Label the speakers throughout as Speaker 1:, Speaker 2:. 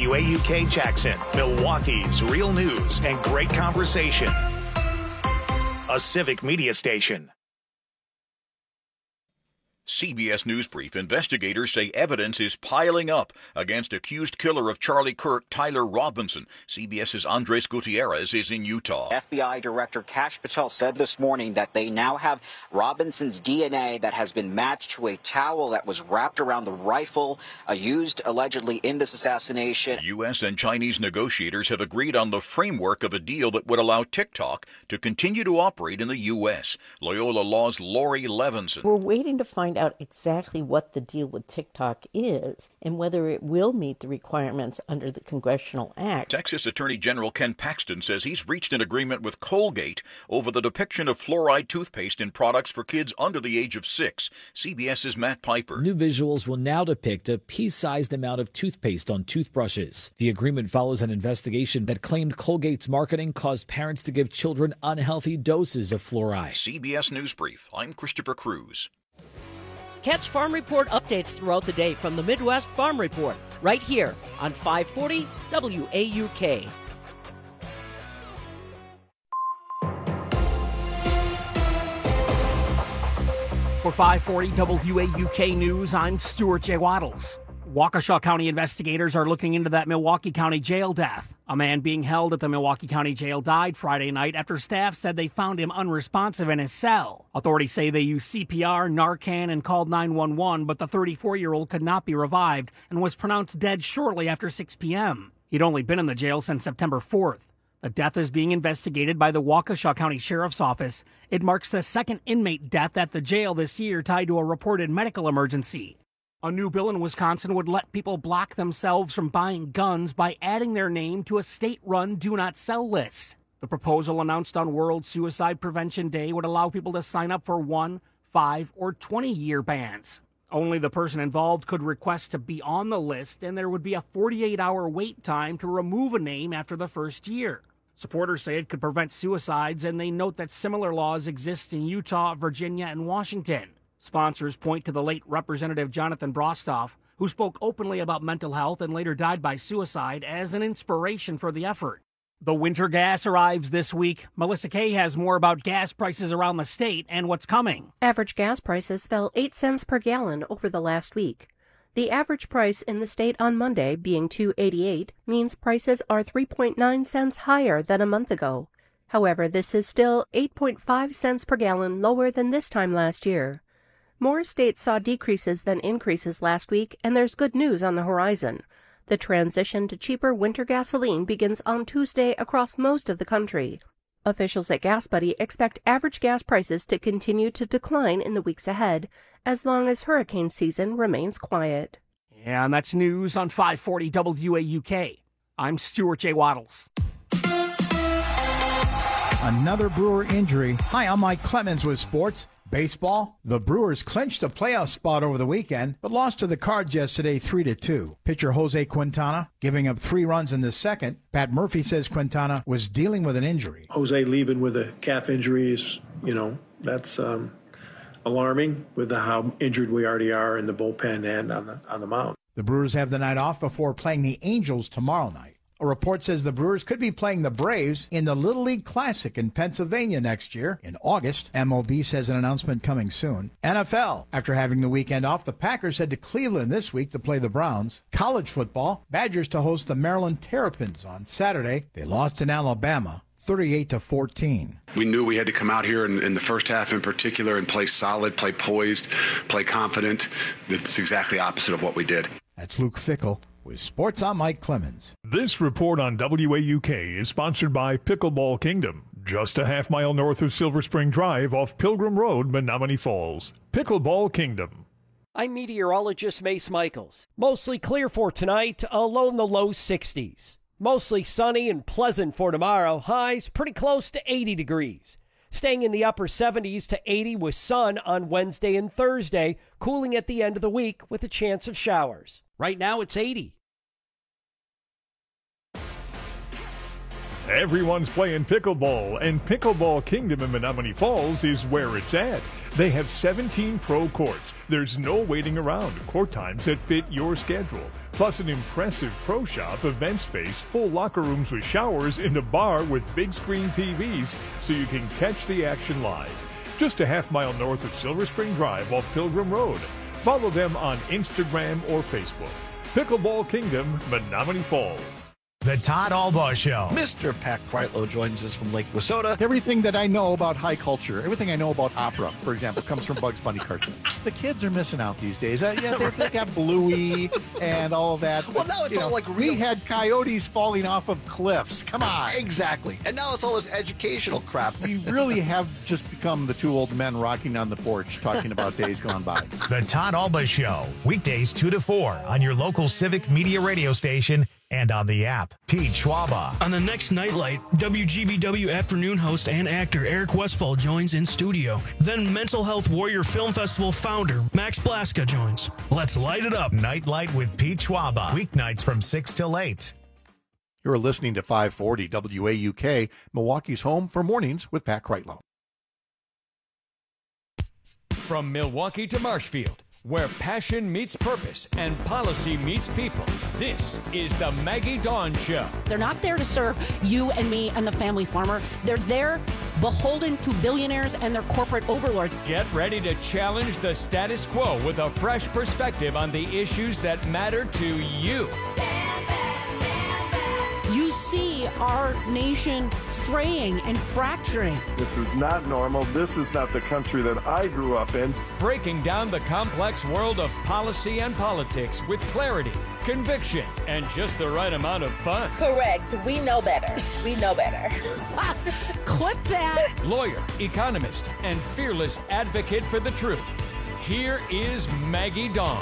Speaker 1: WAUK Jackson, Milwaukee's real news and great conversation. A civic media station.
Speaker 2: CBS News Brief. Investigators say evidence is piling up against accused killer of Charlie Kirk, Tyler Robinson. CBS's Andres Gutierrez is in Utah.
Speaker 3: FBI Director Kash Patel said this morning that they now have Robinson's DNA that has been matched to a towel that was wrapped around the rifle used allegedly in this assassination.
Speaker 2: U.S. and Chinese negotiators have agreed on the framework of a deal that would allow TikTok to continue to operate in the U.S. Loyola Law's Lori Levinson.
Speaker 4: We're waiting to find out exactly what the deal with TikTok is and whether it will meet the requirements under the Congressional Act.
Speaker 2: Texas Attorney General Ken Paxton says he's reached an agreement with Colgate over the depiction of fluoride toothpaste in products for kids under the age of 6. CBS's Matt Piper.
Speaker 5: New visuals will now depict a pea-sized amount of toothpaste on toothbrushes. The agreement follows an investigation that claimed Colgate's marketing caused parents to give children unhealthy doses of fluoride.
Speaker 2: CBS News Brief. I'm Christopher Cruz.
Speaker 6: Catch Farm Report updates throughout the day from the Midwest Farm Report, right here on 540 WAUK.
Speaker 7: For 540 WAUK News, I'm Stuart J. Waddles. Waukesha County investigators are looking into that Milwaukee County jail death. A man being held at the Milwaukee County Jail died Friday night after staff said they found him unresponsive in his cell. Authorities say they used CPR, Narcan, and called 911, but the 34-year-old could not be revived and was pronounced dead shortly after 6 p.m. He'd only been in the jail since September 4th. The death is being investigated by the Waukesha County Sheriff's Office. It marks the second inmate death at the jail this year tied to a reported medical emergency. A new bill in Wisconsin would let people block themselves from buying guns by adding their name to a state-run do not sell list. The proposal announced on World Suicide Prevention Day would allow people to sign up for 1, 5, or 20-year bans. Only the person involved could request to be on the list, and there would be a 48-hour wait time to remove a name after the first year. Supporters say it could prevent suicides, and they note that similar laws exist in Utah, Virginia, and Washington. Sponsors point to the late Representative Jonathan Brostoff, who spoke openly about mental health and later died by suicide, as an inspiration for the effort. The winter gas arrives this week. Melissa Kay has more about gas prices around the state and what's coming.
Speaker 8: Average gas prices fell 8 cents per gallon over the last week. The average price in the state on Monday, being $2.88, means prices are 3.9 cents higher than a month ago. However, this is still 8.5 cents per gallon lower than this time last year. More states saw decreases than increases last week, and there's good news on the horizon. The transition to cheaper winter gasoline begins on Tuesday across most of the country. Officials at GasBuddy expect average gas prices to continue to decline in the weeks ahead, as long as hurricane season remains quiet.
Speaker 7: Yeah, and that's news on 540 WAUK. I'm Stuart J. Waddles.
Speaker 9: Another Brewer injury. Hi, I'm Mike Clemens with sports. Baseball, the Brewers clinched a playoff spot over the weekend, but lost to the Cards yesterday 3-2. Pitcher Jose Quintana giving up 3 runs in the second. Pat Murphy says Quintana was dealing with an injury.
Speaker 10: Jose leaving with a calf injury is, that's alarming with how injured we already are in the bullpen and on the mound.
Speaker 9: The Brewers have the night off before playing the Angels tomorrow night. A report says the Brewers could be playing the Braves in the Little League Classic in Pennsylvania next year in August. MLB says an announcement coming soon. NFL. After having the weekend off, the Packers head to Cleveland this week to play the Browns. College football. Badgers to host the Maryland Terrapins on Saturday. They lost in Alabama 38-14.
Speaker 11: We knew we had to come out here in the first half in particular and play solid, play poised, play confident. That's exactly opposite of what we did.
Speaker 9: That's Luke Fickell. With Sports, I'm Mike Clemens.
Speaker 12: This report on WAUK is sponsored by Pickleball Kingdom, just a half-mile north of Silver Spring Drive off Pilgrim Road, Menominee Falls. Pickleball Kingdom.
Speaker 13: I'm meteorologist Mace Michaels. Mostly clear for tonight, a low in the low 60s. Mostly sunny and pleasant for tomorrow, highs pretty close to 80 degrees. Staying in the upper 70s to 80 with sun on Wednesday and Thursday, cooling at the end of the week with a chance of showers. Right now it's 80.
Speaker 12: Everyone's playing pickleball, and Pickleball Kingdom in Menominee Falls is where it's at. They have 17 pro courts. There's no waiting around. Court times that fit your schedule. Plus an impressive pro shop, event space, full locker rooms with showers, and a bar with big screen TVs so you can catch the action live. Just a half-mile north of Silver Spring Drive off Pilgrim Road. Follow them on Instagram or Facebook. Pickleball Kingdom, Menominee Falls.
Speaker 1: The Todd Albaugh Show.
Speaker 14: Mr. Pat Kreitlow joins us from Lake Wissota.
Speaker 15: Everything that I know about high culture, everything I know about opera, for example, comes from Bugs Bunny cartoons. The kids are missing out these days. They got Bluey and all of that.
Speaker 14: Well, now it's all like real.
Speaker 15: We had coyotes falling off of cliffs. Come on.
Speaker 14: Exactly. And now it's all this educational crap.
Speaker 15: We really have just become the two old men rocking on the porch talking about days gone by.
Speaker 1: The Todd Albaugh Show. Weekdays 2 to 4 on your local Civic Media radio station and on the app. Pete Schwaba.
Speaker 16: On the next Nightlight, WGBW afternoon host and actor Eric Westfall joins in studio. Then Mental Health Warrior Film Festival founder Max Blaska joins. Let's light it up.
Speaker 1: Nightlight with Pete Schwaba. Weeknights from 6 till 8.
Speaker 15: You're listening to 540 WAUK, Milwaukee's home for mornings with Pat Kreitlow.
Speaker 17: From Milwaukee to Marshfield, where passion meets purpose and policy meets people, this is the Maggie Dawn Show.
Speaker 18: They're not there to serve you and me and the family farmer. They're there beholden to billionaires and their corporate overlords.
Speaker 17: Get ready to challenge the status quo with a fresh perspective on the issues that matter to you.
Speaker 18: You see our nation fraying and fracturing.
Speaker 19: This is not normal. This is not the country that I grew up in.
Speaker 17: Breaking down the complex world of policy and politics with clarity, conviction, and just the right amount of fun.
Speaker 20: Correct. We know better. We know better.
Speaker 18: Clip that.
Speaker 17: Lawyer, economist, and fearless advocate for the truth. Here is Maggie Dawn.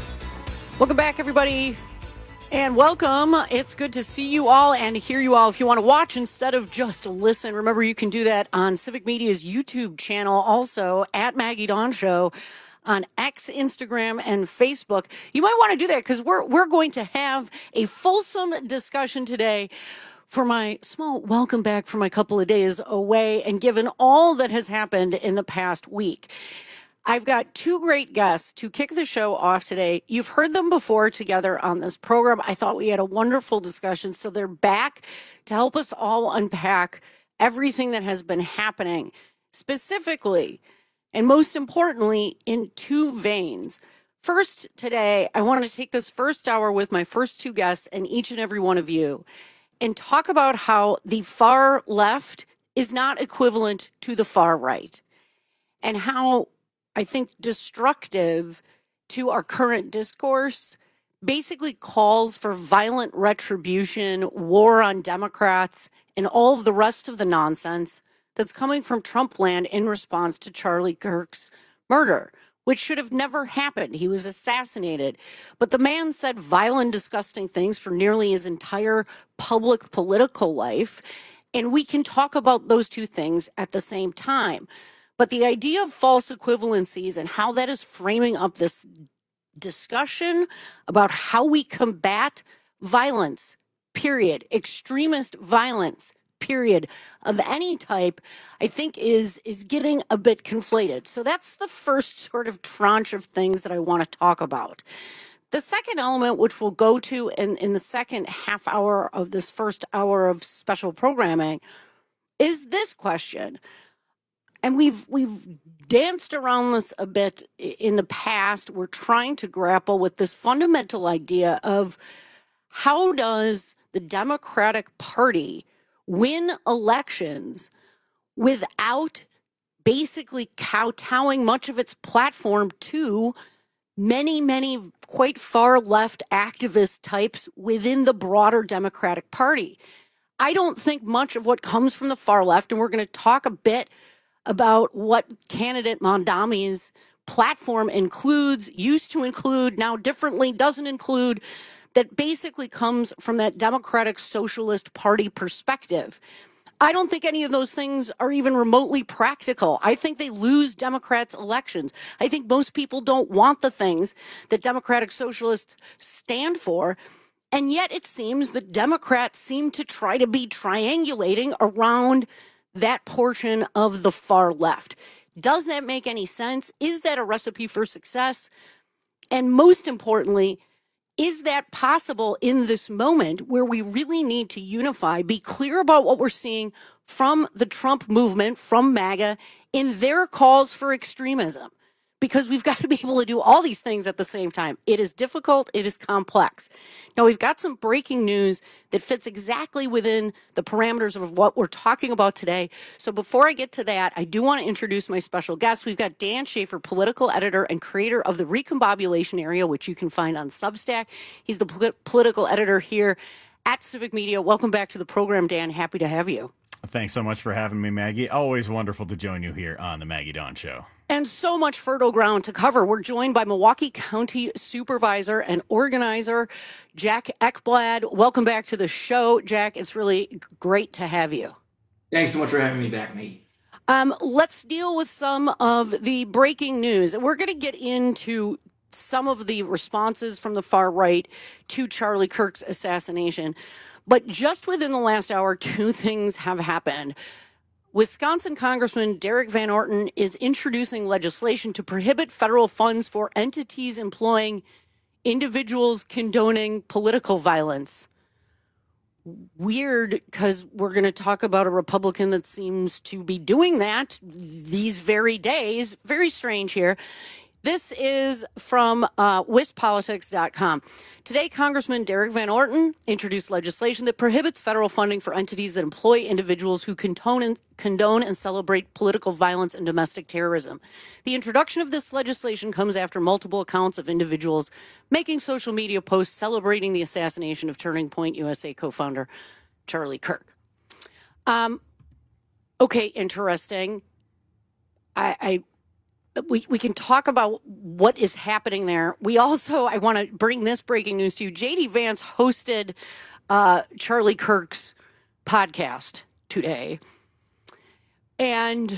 Speaker 6: Welcome back, everybody. And welcome. It's good to see you all and hear you all. If you want to watch instead of just listen, remember you can do that on Civic Media's YouTube channel, also at Maggie Dawn Show on X, Instagram, and Facebook. You might want to do that because we're going to have a fulsome discussion today for my small welcome back from my couple of days away and given all that has happened in the past week. I've got two great guests to kick the show off today. You've heard them before together on this program. I thought we had a wonderful discussion. So they're back to help us all unpack everything that has been happening, specifically and most importantly in two veins. First, today, I want to take this first hour with my first two guests and each and every one of you and talk about how the far left is not equivalent to the far right and how I think destructive to our current discourse basically calls for violent retribution, war on Democrats, and all of the rest of the nonsense that's coming from Trump land in response to Charlie Kirk's murder, which should have never happened. He was assassinated. But the man said violent, disgusting things for nearly his entire public political life. And we can talk about those two things at the same time. But the idea of false equivalencies and how that is framing up this discussion about how we combat violence, period, extremist violence, period, of any type, I think is getting a bit conflated. So that's the first sort of tranche of things that I want to talk about. The second element, which we'll go to in the second half hour of this first hour of special programming, is this question. And we've danced around this a bit in the past. We're trying to grapple with this fundamental idea of how does the Democratic Party win elections without basically kowtowing much of its platform to many, many quite far left activist types within the broader Democratic Party. I don't think much of what comes from the far left, and we're going to talk a bit about what candidate Mondami's platform includes, used to include, now differently doesn't include, that basically comes from that Democratic Socialist Party perspective. I don't think any of those things are even remotely practical. I think they lose Democrats' elections. I think most people don't want the things that Democratic Socialists stand for. And yet it seems that Democrats seem to try to be triangulating around that portion of the far left. Does that make any sense? Is that a recipe for success? And most importantly, Is that possible in this moment where we really need to unify, be clear about what we're seeing from the Trump movement, from MAGA, in their calls for extremism? Because we've got to be able to do all these things at the same time. It is difficult. It is complex. Now, we've got some breaking news that fits exactly within the parameters of what we're talking about today. So before I get to that, I do want to introduce my special guest. We've got Dan Schaefer, political editor and creator of the Recombobulation Area, which you can find on Substack. He's the political editor here at Civic Media. Welcome back to the program, Dan. Happy to have you.
Speaker 21: Thanks so much for having me, Maggie. Always wonderful to join you here on the Maggie Dawn Show.
Speaker 6: And so much fertile ground to cover. We're joined by Milwaukee County Supervisor and Organizer Jack Ekblad. Welcome back to the show, Jack. It's really great to have you.
Speaker 22: Thanks so much for having me back, Maggie.
Speaker 6: Let's deal with some of the breaking news. We're going to get into some of the responses from the far right to Charlie Kirk's assassination. But just within the last hour, two things have happened. Wisconsin Congressman Derek Van Orton is introducing legislation to prohibit federal funds for entities employing individuals condoning political violence. Weird, because we're going to talk about a Republican that seems to be doing that these very days. Very strange here. This is from WisPolitics.com. Today, Congressman Derek Van Orton introduced legislation that prohibits federal funding for entities that employ individuals who condone and celebrate political violence and domestic terrorism. The introduction of this legislation comes after multiple accounts of individuals making social media posts celebrating the assassination of Turning Point USA co-founder Charlie Kirk. Okay, interesting. We can talk about what is happening there. We also, I want to bring this breaking news to you. J.D. Vance hosted Charlie Kirk's podcast today and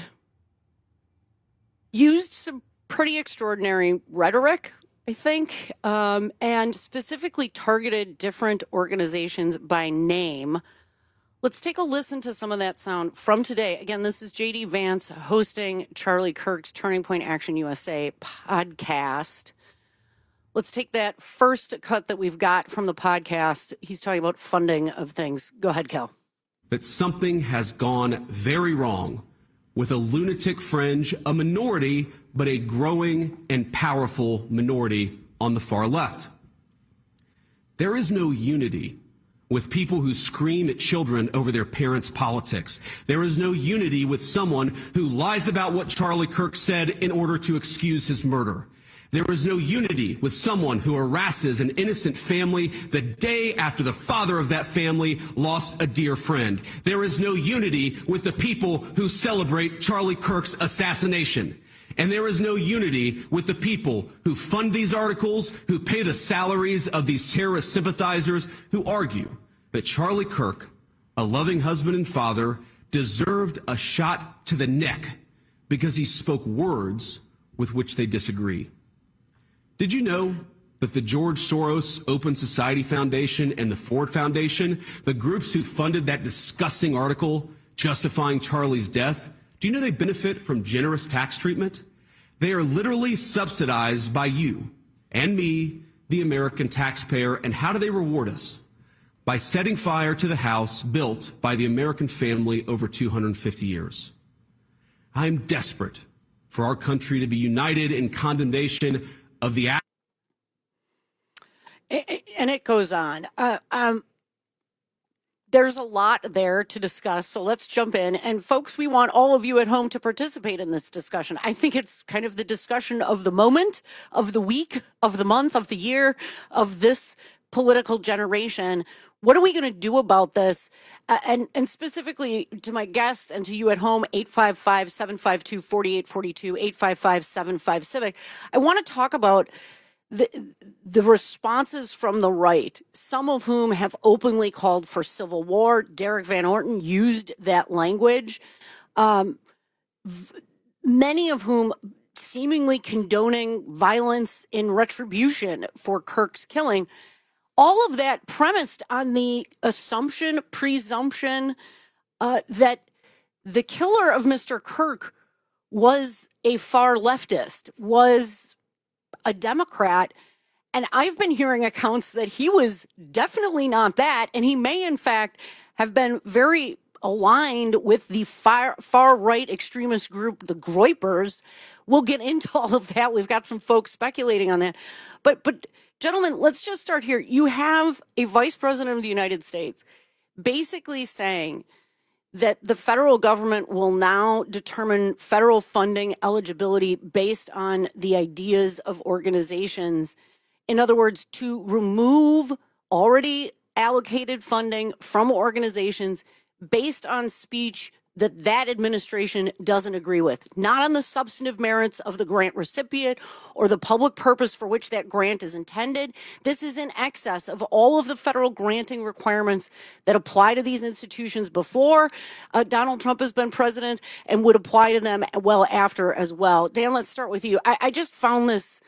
Speaker 6: used some pretty extraordinary rhetoric, I think, and specifically targeted different organizations by name. Let's take a listen to some of that sound from today. Again, this is J.D. Vance hosting Charlie Kirk's Turning Point Action USA podcast. Let's take that first cut that we've got from the podcast. He's talking about funding of things. Go ahead, Kel.
Speaker 23: That something has gone very wrong with a lunatic fringe, a minority, but a growing and powerful minority on the far left. There is no unity with people who scream at children over their parents' politics. There is no unity with someone who lies about what Charlie Kirk said in order to excuse his murder. There is no unity with someone who harasses an innocent family the day after the father of that family lost a dear friend. There is no unity with the people who celebrate Charlie Kirk's assassination. And there is no unity with the people who fund these articles, who pay the salaries of these terrorist sympathizers, who argue that Charlie Kirk, a loving husband and father, deserved a shot to the neck because he spoke words with which they disagree. Did you know that the George Soros Open Society Foundation and the Ford Foundation, the groups who funded that disgusting article justifying Charlie's death, do you know they benefit from generous tax treatment? They are literally subsidized by you and me, the American taxpayer. And how do they reward us? By setting fire to the house built by the American family over 250 years. I'm desperate for our country to be united in condemnation of the act.
Speaker 6: And it goes on. There's a lot there to discuss, so let's jump in. And folks, we want all of you at home to participate in this discussion. I think it's kind of the discussion of the moment, of the week, of the month, of the year, of this political generation. What are we going to do about this? And specifically to my guests and to you at home, 855-752-4842, 855-75-CIVIC. I want to talk about the responses from the right, some of whom have openly called for civil war. Derek Van Orton used that language. Many of whom seemingly condoning violence in retribution for Kirk's killing. All of that premised on the presumption that the killer of Mr. Kirk was a far leftist, was a Democrat, And I've been hearing accounts that he was definitely not that. And he may, in fact, have been very aligned with the far-right extremist group, the Groypers. We'll get into all of that. We've got some folks speculating on that. But gentlemen, let's just start here. You have a vice president of the United States basically saying that the federal government will now determine federal funding eligibility based on the ideas of organizations. In other words, to remove already allocated funding from organizations based on speech that administration doesn't agree with, not on the substantive merits of the grant recipient or the public purpose for which that grant is intended. This is in excess of all of the federal granting requirements that apply to these institutions before Donald Trump has been president and would apply to them well after as well. Dan, let's start with you. I just found this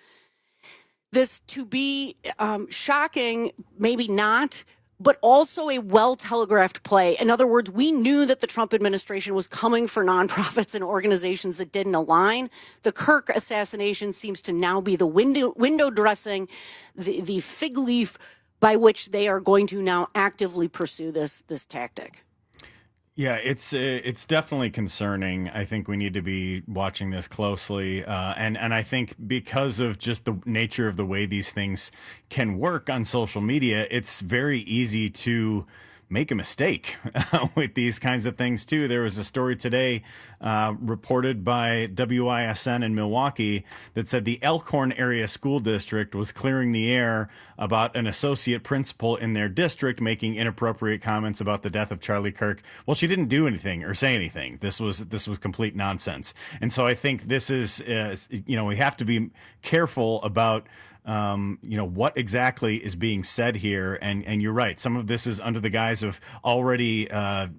Speaker 6: to be shocking, maybe not, but also a well-telegraphed play. In other words, we knew that the Trump administration was coming for nonprofits and organizations that didn't align. The Kirk assassination seems to now be the window dressing, the fig leaf by which they are going to now actively pursue this tactic.
Speaker 21: Yeah, it's definitely concerning. I think we need to be watching this closely. And I think because of just the nature of the way these things can work on social media, it's very easy to make a mistake with these kinds of things, too. There was a story today reported by WISN in Milwaukee that said the Elkhorn Area School District was clearing the air about an associate principal in their district making inappropriate comments about the death of Charlie Kirk. Well, she didn't do anything or say anything. This was complete nonsense. And so I think this is, we have to be careful about what exactly is being said here. And you're right. Some of this is under the guise of already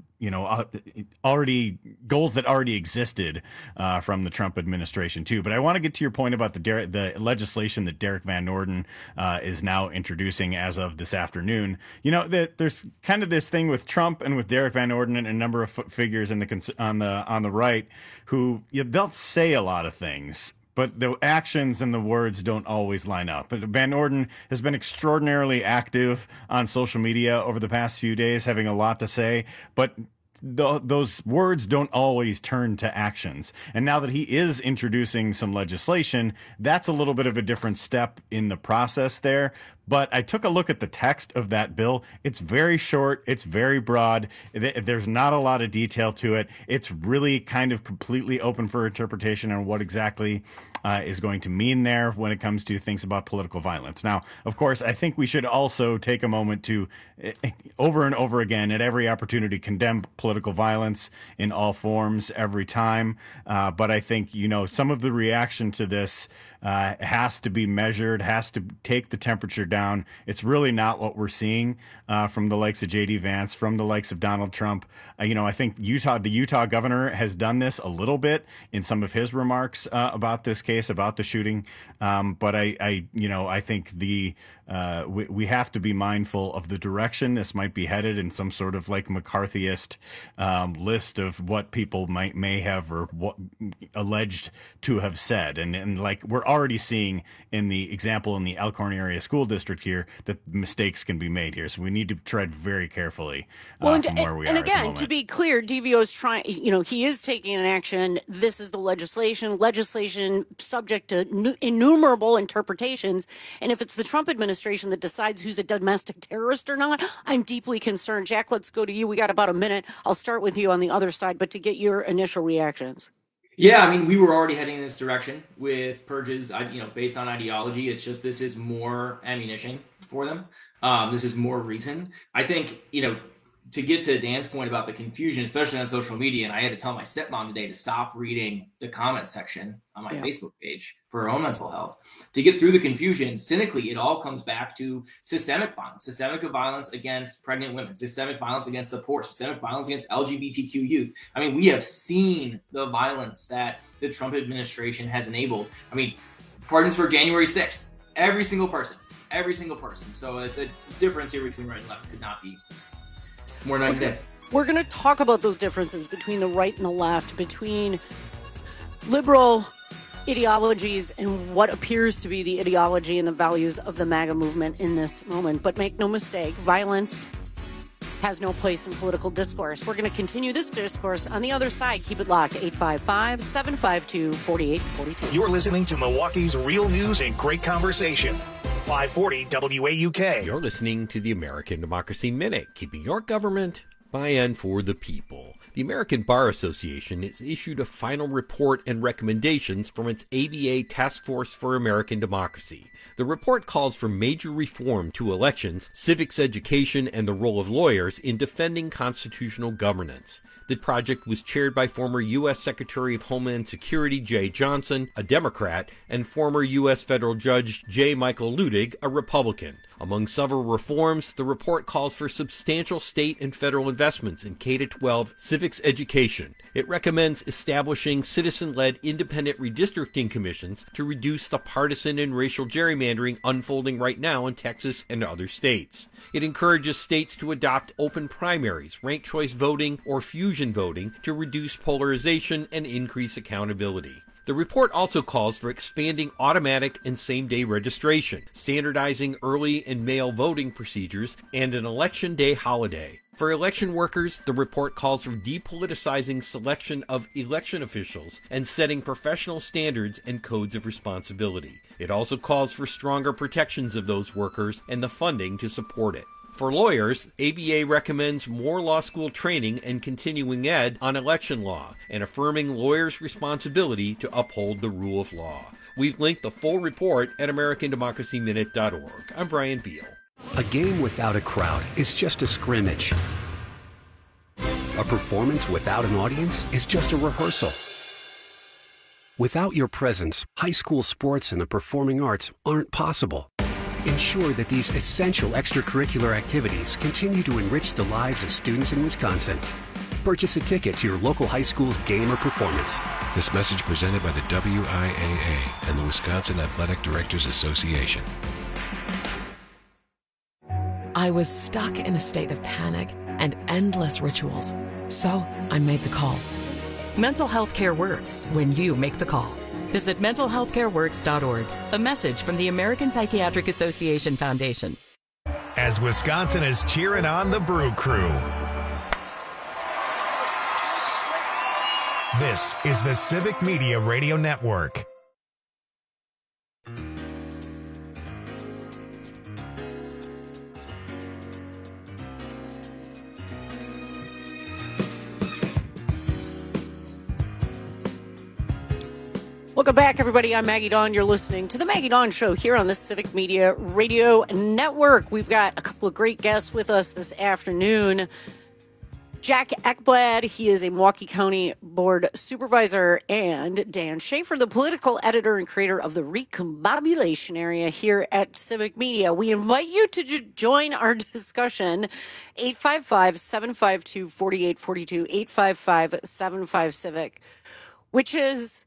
Speaker 21: goals that already existed from the Trump administration, too. But I want to get to your point about the legislation that Derek Van Orden is now introducing as of this afternoon. There's kind of this thing with Trump and with Derek Van Orden and a number of figures on the right who they'll say a lot of things, but the actions and the words don't always line up. But Van Orden has been extraordinarily active on social media over the past few days, having a lot to say, but those words don't always turn to actions. And now that he is introducing some legislation, that's a little bit of a different step in the process there. But I took a look at the text of that bill. It's very short. It's very broad. There's not a lot of detail to it. It's really kind of completely open for interpretation on what exactly is going to mean there when it comes to things about political violence. Now, of course, I think we should also take a moment to, over and over again, at every opportunity, condemn political violence in all forms every time. But I think, some of the reaction to this has to be measured, has to take the temperature down. It's really not what we're seeing from the likes of J.D. Vance, from the likes of Donald Trump. I think the Utah governor has done this a little bit in some of his remarks about this case, about the shooting. But I think we have to be mindful of the direction this might be headed in some sort of like McCarthyist list of what people may have or what alleged to have said. And like we're already seeing in the example in the Elkhorn Area School District here that mistakes can be made here. So we need to tread very carefully from where we are. And
Speaker 6: again, to be clear, DVO is trying, he is taking an action. This is the legislation subject to innumerable interpretations. And if it's the Trump administration that decides who's a domestic terrorist or not, I'm deeply concerned. Jack, let's go to you. We got about a minute. I'll start with you on the other side, but to get your initial reactions.
Speaker 22: Yeah, we were already heading in this direction with purges, based on ideology. It's just this is more ammunition for them. This is more reason. I think, to get to Dan's point about the confusion, especially on social media, and I had to tell my stepmom today to stop reading the comment section on my Facebook page for her own mental health. To get through the confusion, cynically, it all comes back to systemic violence against pregnant women, systemic violence against the poor, systemic violence against LGBTQ youth. We have seen the violence that the Trump administration has enabled. Pardons for January 6th, every single person. So the difference here between right and left could not be more night and day.
Speaker 6: We're going to talk about those differences between the right and the left, between liberal ideologies and what appears to be the ideology and the values of the MAGA movement in this moment. But make no mistake, violence has no place in political discourse. We're going to continue this discourse on the other side. Keep it locked. 855-752-4842.
Speaker 1: You're listening to Milwaukee's Real News and Great Conversation. 540 WAUK.
Speaker 3: You're listening to the American Democracy Minute, keeping your government by and for the people. The American Bar Association has issued a final report and recommendations from its ABA Task Force for American Democracy. The report calls for major reform to elections, civics education, and the role of lawyers in defending constitutional governance. The project was chaired by former U.S. Secretary of Homeland Security Jeh Johnson, a Democrat, and former U.S. Federal Judge J. Michael Luttig, a Republican. Among several reforms, the report calls for substantial state and federal investments in K-12 civics education. It recommends establishing citizen-led independent redistricting commissions to reduce the partisan and racial gerrymandering unfolding right now in Texas and other states. It encourages states to adopt open primaries, ranked choice voting, or fusion voting to reduce polarization and increase accountability. The report also calls for expanding automatic and same-day registration, standardizing early and mail voting procedures, and an election day holiday. For election workers, the report calls for depoliticizing selection of election officials and setting professional standards and codes of responsibility. It also calls for stronger protections of those workers and the funding to support it. For lawyers, ABA recommends more law school training and continuing ed on election law and affirming lawyers' responsibility to uphold the rule of law. We've linked the full report at AmericanDemocracyMinute.org. I'm Brian Beal.
Speaker 4: A game without a crowd is just a scrimmage. A performance without an audience is just a rehearsal. Without your presence, high school sports and the performing arts aren't possible. Ensure that these essential extracurricular activities continue to enrich the lives of students in Wisconsin. Purchase a ticket to your local high school's game or performance.
Speaker 5: This message presented by the WIAA and the Wisconsin Athletic Directors Association.
Speaker 24: I was stuck in a state of panic and endless rituals, so I made the call.
Speaker 25: Mental health care works when you make the call. Visit mentalhealthcareworks.org. A message from the American Psychiatric Association Foundation.
Speaker 1: As Wisconsin is cheering on the Brew Crew. This is the Civic Media Radio Network.
Speaker 6: Welcome back, everybody. I'm Maggie Dawn. You're listening to The Maggie Dawn Show here on the Civic Media Radio Network. We've got a couple of great guests with us this afternoon. Jack Ekblad, he is a Milwaukee County Board Supervisor, and Dan Schaefer, the political editor and creator of the Recombobulation Area here at Civic Media. We invite you to join our discussion, 855-752-4842, 855-75-CIVIC, which is,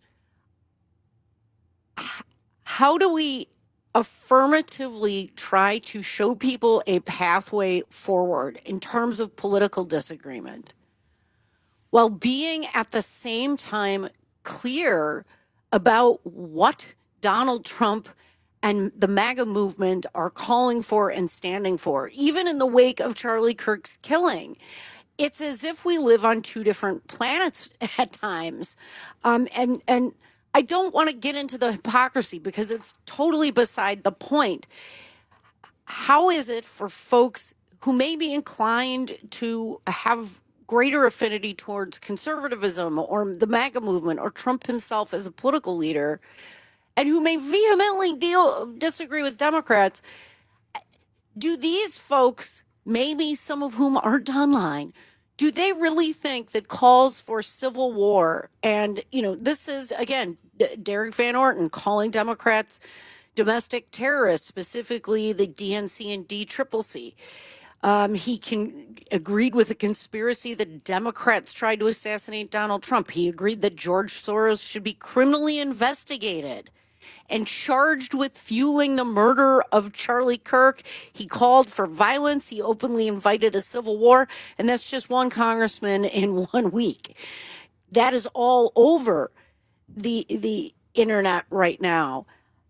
Speaker 6: how do we affirmatively try to show people a pathway forward in terms of political disagreement while being at the same time clear about what Donald Trump and the MAGA movement are calling for and standing for, even in the wake of Charlie Kirk's killing? It's as if we live on two different planets at times. And I don't want to get into the hypocrisy because it's totally beside the point. How is it for folks who may be inclined to have greater affinity towards conservatism or the MAGA movement or Trump himself as a political leader, and who may vehemently disagree with Democrats, do these folks, maybe some of whom aren't online, do they really think that calls for civil war, and, this is, again, Derek Van Orton calling Democrats domestic terrorists, specifically the DNC and DCCC. He agreed with the conspiracy that Democrats tried to assassinate Donald Trump. He agreed that George Soros should be criminally investigated and charged with fueling the murder of Charlie Kirk. He called for violence. He openly invited a civil war. And that's just one congressman in 1 week. That is all over the internet right now.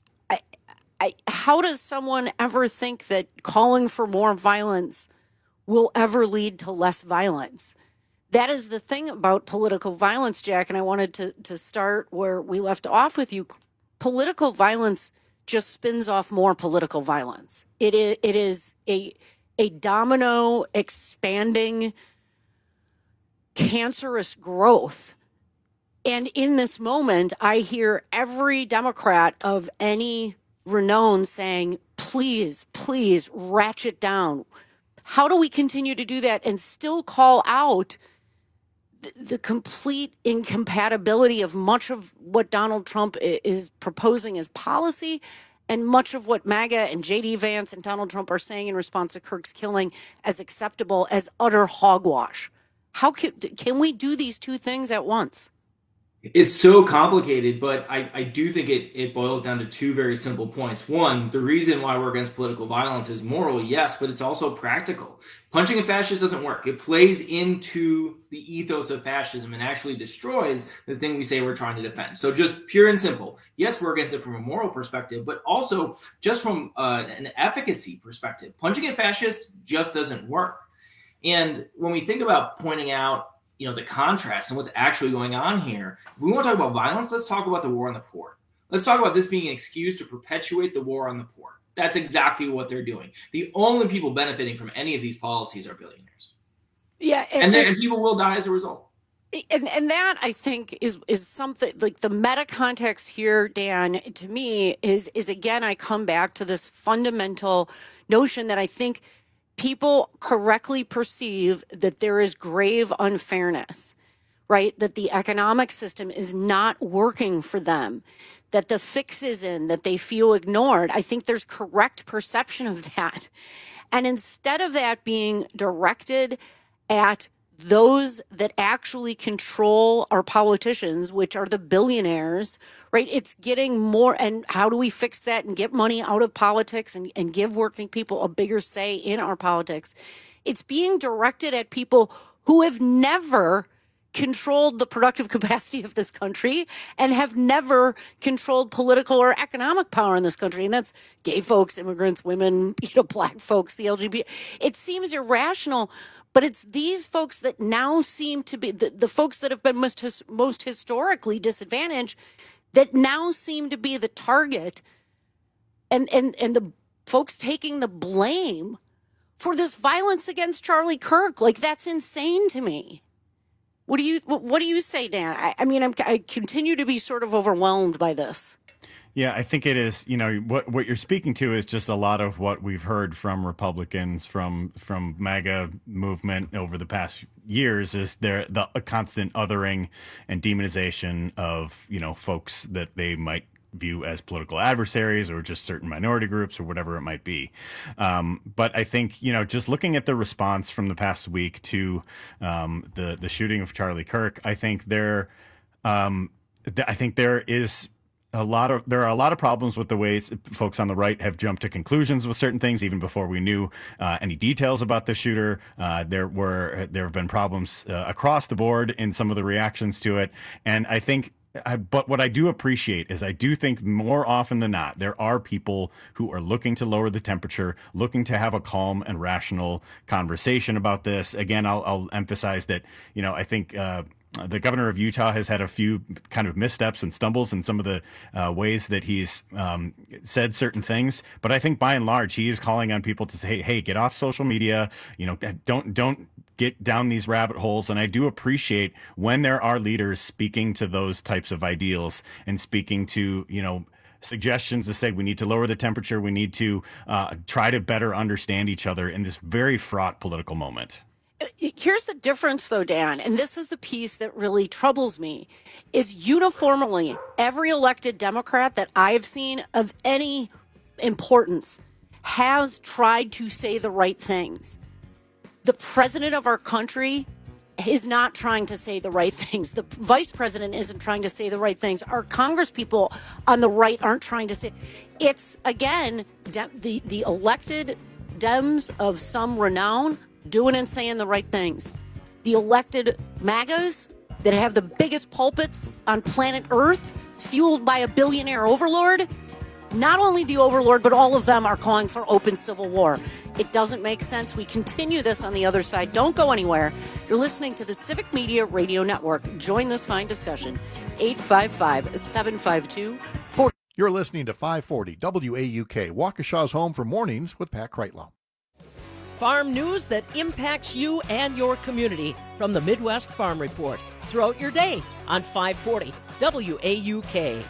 Speaker 6: How does someone ever think that calling for more violence will ever lead to less violence? That is the thing about political violence, Jack, and I wanted to start where we left off with you. Political violence just spins off more political violence. It is a domino expanding cancerous growth. And in this moment, I hear every Democrat of any renown saying, please, please ratchet down. How do we continue to do that and still call out the complete incompatibility of much of what Donald Trump is proposing as policy and much of what MAGA and J.D. Vance and Donald Trump are saying in response to Kirk's killing as acceptable as utter hogwash? How can we do these two things at once?
Speaker 22: It's so complicated, but I do think it boils down to two very simple points. One, the reason why we're against political violence is moral, yes, but it's also practical. Punching a fascist doesn't work. It plays into the ethos of fascism and actually destroys the thing we say we're trying to defend. So just pure and simple. Yes, we're against it from a moral perspective, but also just from an efficacy perspective. Punching a fascist just doesn't work. And when we think about pointing out the contrast and what's actually going on here. If we want to talk about violence, let's talk about the war on the poor. Let's talk about this being an excuse to perpetuate the war on the poor. That's exactly what they're doing. The only people benefiting from any of these policies are billionaires.
Speaker 6: Yeah.
Speaker 22: And people will die as a result.
Speaker 6: And that, I think, is something like the meta context here, Dan, to me is again, I come back to this fundamental notion that I think people correctly perceive that there is grave unfairness, right? That the economic system is not working for them, that the fix is in, that they feel ignored. I think there's correct perception of that. And instead of that being directed at those that actually control our politicians, which are the billionaires, right? It's getting more. And how do we fix that and get money out of politics and give working people a bigger say in our politics? It's being directed at people who have never controlled the productive capacity of this country and have never controlled political or economic power in this country. And that's gay folks, immigrants, women, black folks, the LGBT. It seems irrational, but it's these folks that now seem to be the folks that have been most historically disadvantaged that now seem to be the target and the folks taking the blame for this violence against Charlie Kirk. Like, that's insane to me. What do you say, Dan? I continue to be sort of overwhelmed by this.
Speaker 21: Yeah, I think it is. What you're speaking to is just a lot of what we've heard from Republicans, from MAGA movement over the past years, is the constant othering and demonization of folks that they might view as political adversaries or just certain minority groups or whatever it might be. But I think, just looking at the response from the past week to the shooting of Charlie Kirk, I think there is there are a lot of problems with the ways folks on the right have jumped to conclusions with certain things, even before we knew any details about the shooter. There have been problems across the board in some of the reactions to it. And I think, but what I do appreciate is I do think more often than not, there are people who are looking to lower the temperature, looking to have a calm and rational conversation about this. Again, I'll emphasize that, I think, the governor of Utah has had a few kind of missteps and stumbles in some of the ways that he's said certain things. But I think by and large, he is calling on people to say, hey, get off social media. Don't get down these rabbit holes. And I do appreciate when there are leaders speaking to those types of ideals and speaking to, suggestions to say we need to lower the temperature. We need to try to better understand each other in this very fraught political moment.
Speaker 6: Here's the difference, though, Dan, and this is the piece that really troubles me, is uniformly every elected Democrat that I've seen of any importance has tried to say the right things. The president of our country is not trying to say the right things. The vice president isn't trying to say the right things. Our congresspeople on the right aren't trying to say. It's, again, the elected Dems of some renown doing and saying the right things. The elected MAGAs that have the biggest pulpits on planet Earth fueled by a billionaire overlord. Not only the overlord, but all of them are calling for open civil war. It doesn't make sense. We continue this on the other side. Don't go anywhere. You're listening to the Civic Media Radio Network. Join this fine discussion. 855-752-40.
Speaker 15: You're listening to 540 WAUK, Waukesha's home for mornings with Pat Kreitlow.
Speaker 2: Farm news that impacts you and your community from the Midwest Farm Report throughout your day on 540 WAUK.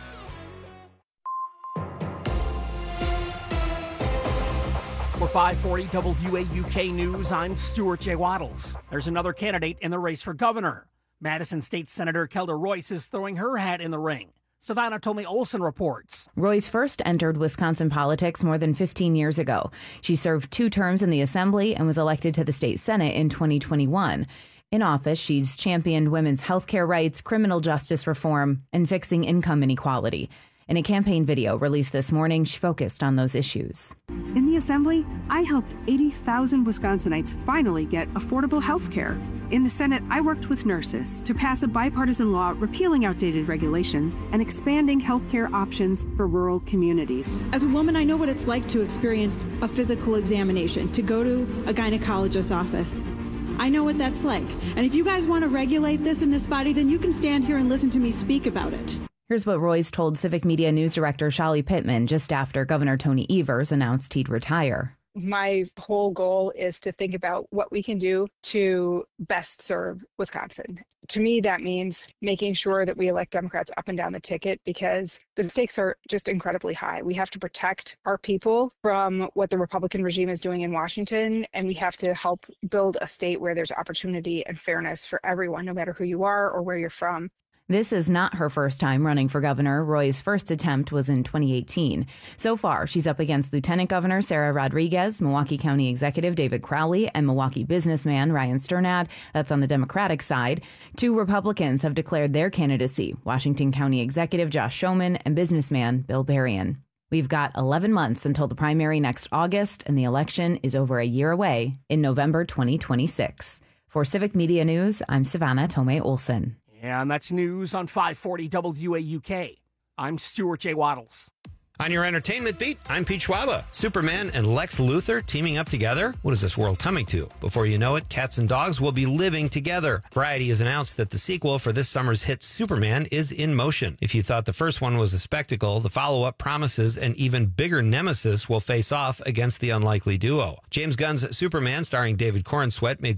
Speaker 7: For 540 WAUK News, I'm Stuart J. Waddles. There's another candidate in the race for governor. Madison State Senator Kelda Royce is throwing her hat in the ring. Savannah Tomei Olson reports.
Speaker 8: Royce first entered Wisconsin politics more than 15 years ago. She served 2 terms in the Assembly and was elected to the state Senate in 2021. In office, she's championed women's health care rights, criminal justice reform, and fixing income inequality. In a campaign video released this morning, she focused on those issues.
Speaker 10: In the Assembly, I helped 80,000 Wisconsinites finally get affordable health care. In the Senate, I worked with nurses to pass a bipartisan law repealing outdated regulations and expanding health care options for rural communities.
Speaker 11: As a woman, I know what it's like to experience a physical examination, to go to a gynecologist's office. I know what that's like. And if you guys want to regulate this in this body, then you can stand here and listen to me speak about it.
Speaker 8: Here's what Royce told Civic Media News Director Shali Pittman just after Governor Tony Evers announced he'd retire.
Speaker 26: My whole goal is to think about what we can do to best serve Wisconsin. To me, that means making sure that we elect Democrats up and down the ticket because the stakes are just incredibly high. We have to protect our people from what the Republican regime is doing in Washington, and we have to help build a state where there's opportunity and fairness for everyone, no matter who you are or where you're from.
Speaker 8: This is not her first time running for governor. Roy's first attempt was in 2018. So far, she's up against Lieutenant Governor Sarah Rodriguez, Milwaukee County Executive David Crowley, and Milwaukee businessman Ryan Sternad. That's on the Democratic side. 2 Republicans have declared their candidacy, Washington County Executive Josh Schoeman and businessman Bill Berrien. We've got 11 months until the primary next August, and the election is over a year away in November 2026. For Civic Media News, I'm Savannah Tomei Olson.
Speaker 7: And that's news on 540 WAUK. I'm Stuart J. Waddles.
Speaker 3: On your entertainment beat, I'm Pete Schwaba. Superman and Lex Luthor teaming up together? What is this world coming to? Before you know it, cats and dogs will be living together. Variety has announced that the sequel for this summer's hit Superman is in motion. If you thought the first one was a spectacle, the follow-up promises an even bigger nemesis will face off against the unlikely duo. James Gunn's Superman, starring David Corenswet, made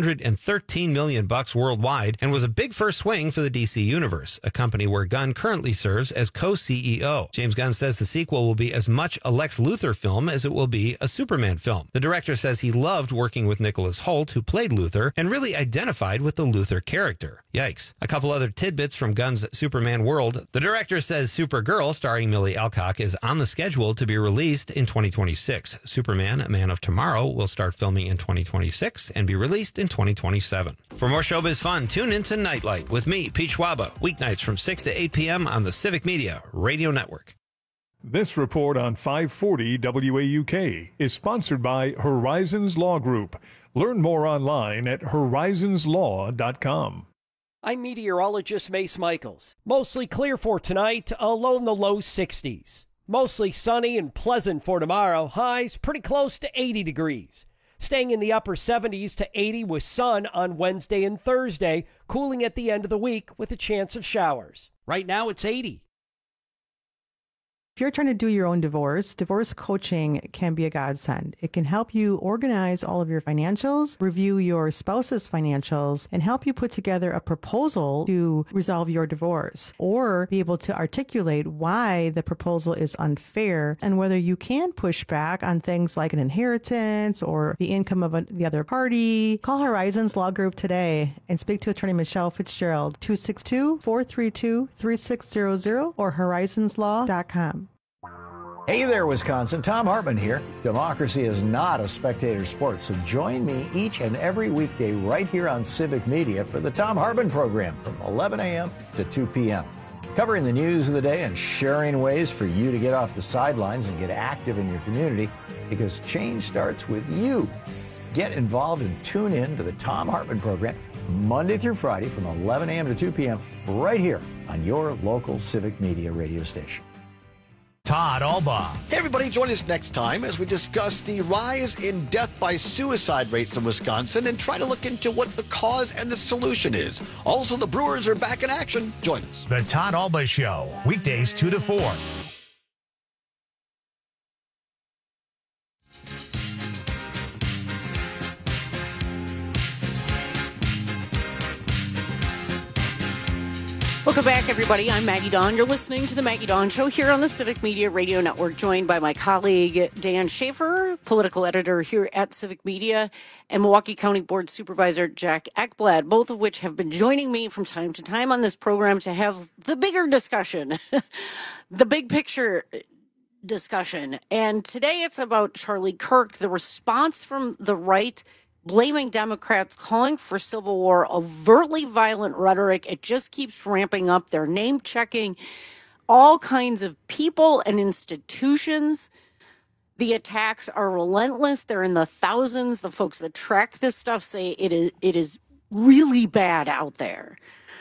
Speaker 3: $613 million worldwide and was a big first swing for the DC Universe, a company where Gunn currently serves as co-CEO. James Gunn says the sequel will be as much a Lex Luthor film as it will be a Superman film. The director says he loved working with Nicholas Hoult, who played Luthor, and really identified with the Luthor character. Yikes. A couple other tidbits from Gunn's Superman world. The director says Supergirl, starring Millie Alcock, is on the schedule to be released in 2026. Superman, Man of Tomorrow, will start filming in 2026 and be released in 2027. For more showbiz fun, tune into Nightlight with me, Pete Schwaba, weeknights from 6 to 8 p.m. on the Civic Media Radio Network.
Speaker 12: This report on 540 WAUK is sponsored by Horizons Law Group. Learn more online at horizonslaw.com.
Speaker 13: I'm meteorologist Mace Michaels. Mostly clear for tonight, a low in the low 60s. Mostly sunny and pleasant for tomorrow, highs pretty close to 80 degrees. Staying in the upper 70s to 80 with sun on Wednesday and Thursday, cooling at the end of the week with a chance of showers. Right now it's 80.
Speaker 27: If you're trying to do your own divorce coaching can be a godsend. It can help you organize all of your financials, review your spouse's financials, and help you put together a proposal to resolve your divorce, or be able to articulate why the proposal is unfair and whether you can push back on things like an inheritance or the income of the other party. Call Horizons Law Group today and speak to attorney Michelle Fitzgerald, 262-432-3600 or horizonslaw.com.
Speaker 28: Hey there, Wisconsin. Tom Hartman here. Democracy is not a spectator sport, so join me each and every weekday right here on Civic Media for the Tom Hartman program from 11 a.m. to 2 p.m. Covering the news of the day and sharing ways for you to get off the sidelines and get active in your community, because change starts with you. Get involved and tune in to the Thom Hartmann program Monday through Friday from 11 a.m. to 2 p.m. right here on your local Civic Media radio station.
Speaker 9: Todd Albaugh.
Speaker 14: Hey, everybody, join us next time as we discuss the rise in death by suicide rates in Wisconsin and try to look into what the cause and the solution is. Also, the Brewers are back in action. Join us.
Speaker 9: The Todd Albaugh Show, weekdays 2 to 4.
Speaker 6: Welcome back, everybody. I'm Maggie Dawn. You're listening to the Maggie Dawn Show here on the Civic Media Radio Network, joined by my colleague Dan Schaefer, political editor here at Civic Media, and Milwaukee County Board Supervisor Jack Ekblad, both of which have been joining me from time to time on this program to have the bigger discussion, the big picture discussion. And today it's about Charlie Kirk, the response from the right, blaming Democrats, calling for civil war, overtly violent rhetoric. It just keeps ramping up. They're name-checking all kinds of people and institutions. The attacks are relentless. They're in the thousands. The folks that track this stuff say it is really bad out there.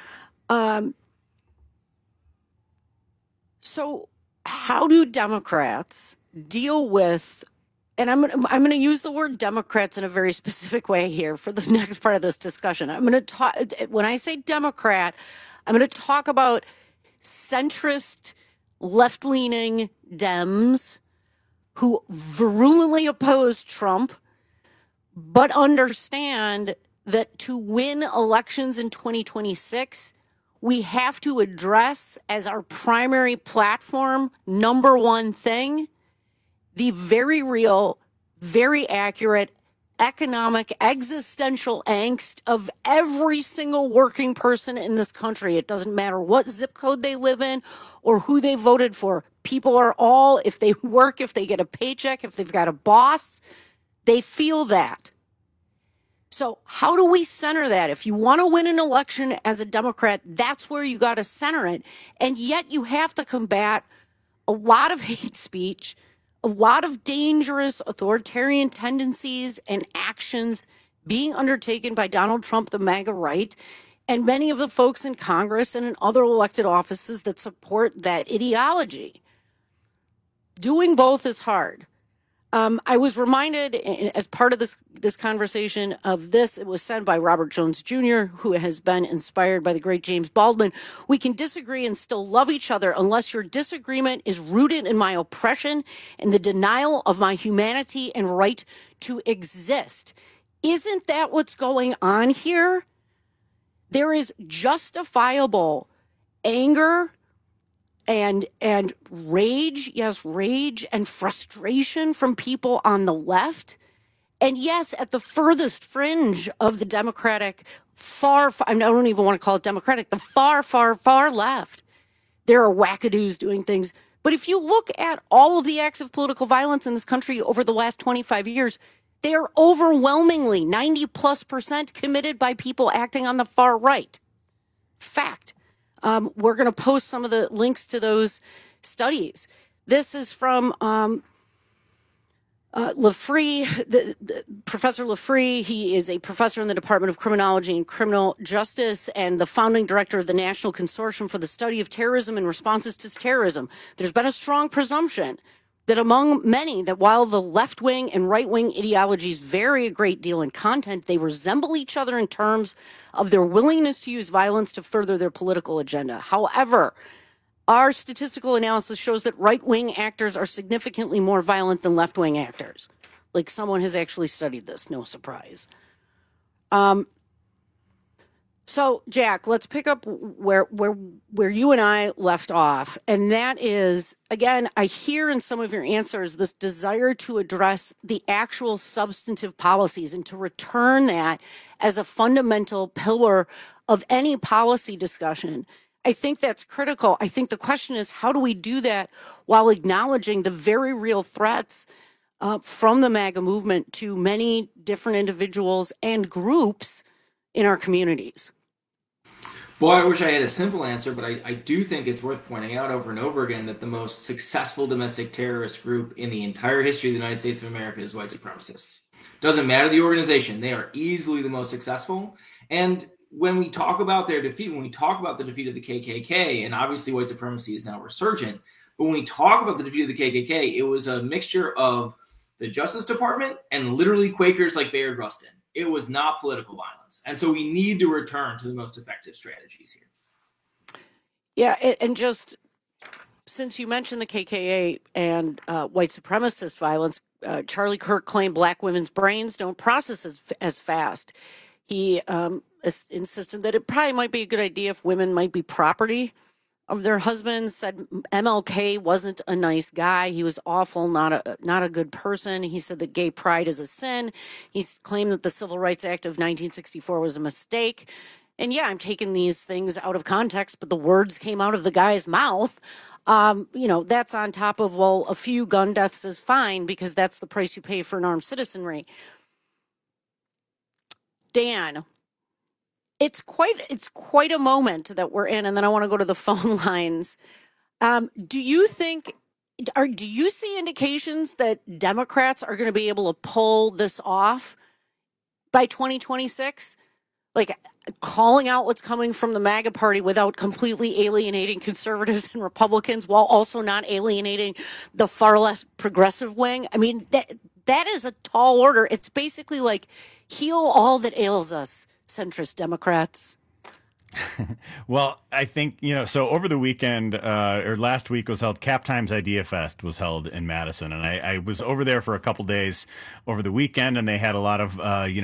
Speaker 6: So how do Democrats deal with, and I'm going to use the word Democrats in a very specific way here for the next part of this discussion. I'm going to talk, when I say Democrat, I'm going to talk about centrist, left-leaning Dems who virulently oppose Trump, but understand that to win elections in 2026, we have to address as our primary platform, number one thing, the very real, very accurate economic existential angst of every single working person in this country. It doesn't matter what zip code they live in or who they voted for. People are all, if they work, if they get a paycheck, if they've got a boss, they feel that. So how do we center that? If you want to win an election as a Democrat, that's where you got to center it. And yet you have to combat a lot of hate speech, a lot of dangerous authoritarian tendencies and actions being undertaken by Donald Trump, the MAGA right, and many of the folks in Congress and in other elected offices that support that ideology. Doing both is hard. I was reminded as part of this conversation of this. It was said by Robert Jones Jr., who has been inspired by the great James Baldwin. We can disagree and still love each other unless your disagreement is rooted in my oppression and the denial of my humanity and right to exist. Isn't that what's going on here? There is justifiable anger and rage, yes, rage and frustration from people on the left. And yes, at the furthest fringe of the Democratic I don't even want to call it Democratic, the far, far, far left, there are wackadoos doing things. But if you look at all of the acts of political violence in this country over the last 25 years, they are overwhelmingly 90+% committed by people acting on the far right. Fact. We're going to post some of the links to those studies. This is from Lafree, Professor Lafree. He is a professor in the Department of Criminology and Criminal Justice and the founding director of the National Consortium for the Study of Terrorism and Responses to Terrorism. There's been a strong presumption that among many, that while the left-wing and right-wing ideologies vary a great deal in content, they resemble each other in terms of their willingness to use violence to further their political agenda. However, our statistical analysis shows that right-wing actors are significantly more violent than left-wing actors. Like someone has actually studied this, no surprise. So, Jack, let's pick up where you and I left off. And that is, again, I hear in some of your answers this desire to address the actual substantive policies and to return that as a fundamental pillar of any policy discussion. I think that's critical. I think the question is, how do we do that while acknowledging the very real threats from the MAGA movement to many different individuals and groups in our communities?
Speaker 22: Boy, I wish I had a simple answer, but I do think it's worth pointing out over and over again that the most successful domestic terrorist group in the entire history of the United States of America is white supremacists. Doesn't matter the organization. They are easily the most successful. And when we talk about their defeat, when we talk about the defeat of the KKK, and obviously white supremacy is now resurgent, but when we talk about the defeat of the KKK, it was a mixture of the Justice Department and literally Quakers like Bayard Rustin. It was not political violence. And so we need to return to the most effective strategies here.
Speaker 6: Yeah, and just since you mentioned the KKK and white supremacist violence, Charlie Kirk claimed black women's brains don't process as fast. He insisted that it probably might be a good idea if women might be property of their husbands, said MLK wasn't a nice guy. He was awful, not a good person. He said that gay pride is a sin. He claimed that the Civil Rights Act of 1964 was a mistake. And yeah, I'm taking these things out of context, but the words came out of the guy's mouth. That's on top of, well, a few gun deaths is fine because that's the price you pay for an armed citizenry. Dan, it's quite a moment that we're in, and then I want to go to the phone lines. Do you see indications that Democrats are going to be able to pull this off by 2026? Like calling out what's coming from the MAGA party without completely alienating conservatives and Republicans while also not alienating the far less progressive wing? I mean, that is a tall order. It's basically like heal all that ails us, centrist Democrats.
Speaker 21: Well, I think, so over the weekend or last week was held, Cap Times Idea Fest was held in Madison. And I was over there for a couple days over the weekend, and they had a lot of,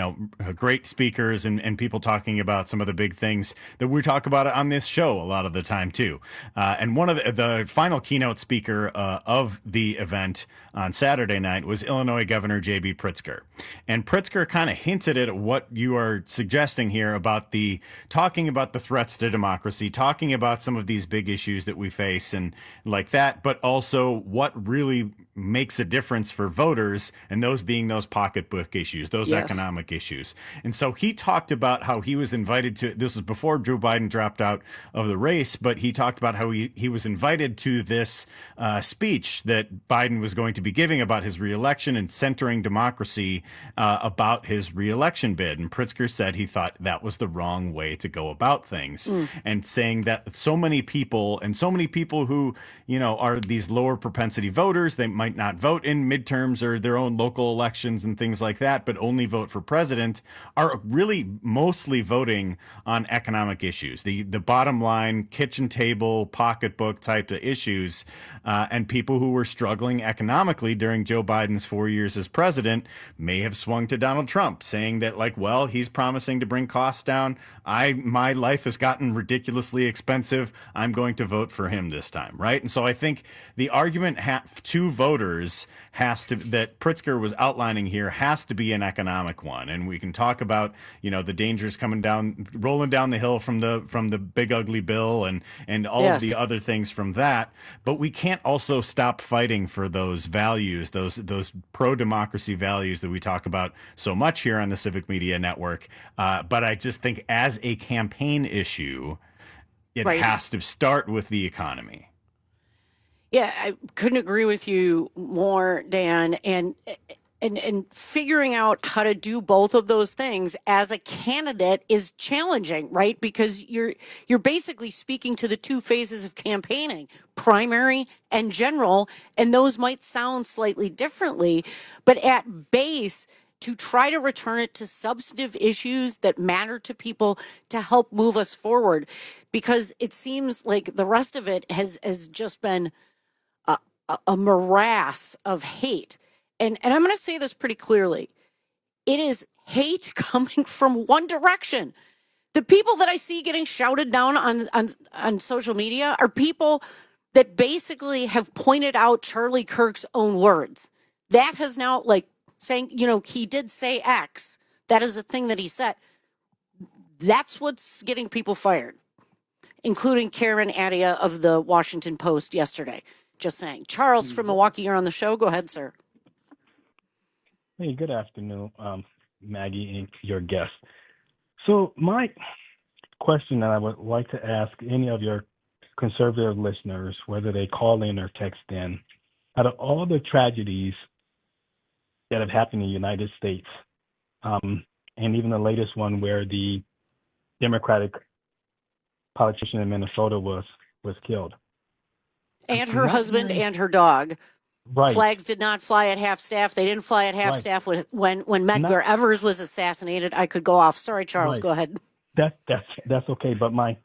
Speaker 21: great speakers and people talking about some of the big things that we talk about on this show a lot of the time, too. And one of the final keynote speaker of the event on Saturday night was Illinois Governor J.B. Pritzker. And Pritzker kind of hinted at what you are suggesting here about talking about the threats to democracy, talking about some of these big issues that we face and like that, but also what really makes a difference for voters, and those being those pocketbook issues, those economic issues. And so he talked about how he was invited to, this was before Joe Biden dropped out of the race, but he talked about how he was invited to this speech that Biden was going to be giving about his reelection and centering democracy about his reelection bid. And Pritzker said he thought that was the wrong way to go about things, and saying that so many people who, are these lower propensity voters, they might not vote in midterms or their own local elections and things like that, but only vote for president, are really mostly voting on economic issues, the bottom line, kitchen table, pocketbook type of issues, and people who were struggling economically during Joe Biden's 4 years as president may have swung to Donald Trump, saying that, he's promising to bring costs down. My life has gotten ridiculously expensive. I'm going to vote for him this time, right? And so I think the argument to voters that Pritzker was outlining here has to be an economic one. And we can talk about, the dangers rolling down the hill from the big ugly bill and all of the other things from that. But we can't also stop fighting for those values, those pro-democracy values that we talk about so much here on the Civic Media Network. But I just think as a campaign issue, it has to start with the economy.
Speaker 6: Yeah, I couldn't agree with you more, Dan. And figuring out how to do both of those things as a candidate is challenging, right? Because you're basically speaking to the two phases of campaigning, primary and general, and those might sound slightly differently, but at base, to try to return it to substantive issues that matter to people to help move us forward, because it seems like the rest of it has just been a morass of hate. And I'm going to say this pretty clearly. It is hate coming from one direction. The people that I see getting shouted down on social media are people that basically have pointed out Charlie Kirk's own words. That has now, saying, he did say X. That is a thing that he said. That's what's getting people fired, including Karen Adia of the Washington Post yesterday. Just saying. Charles from Milwaukee, you're on the show. Go ahead, sir.
Speaker 4: Hey, good afternoon, Maggie and your guest. So my question that I would like to ask any of your conservative listeners, whether they call in or text in, out of all the tragedies that have happened in the United States and even the latest one where the Democratic politician in Minnesota was killed.
Speaker 6: And her husband and her dog.
Speaker 4: Right.
Speaker 6: Flags did not fly at half staff. They didn't fly at half staff when Medgar Evers was assassinated. I could go off. Sorry, Charles. Go ahead.
Speaker 4: That's okay. But my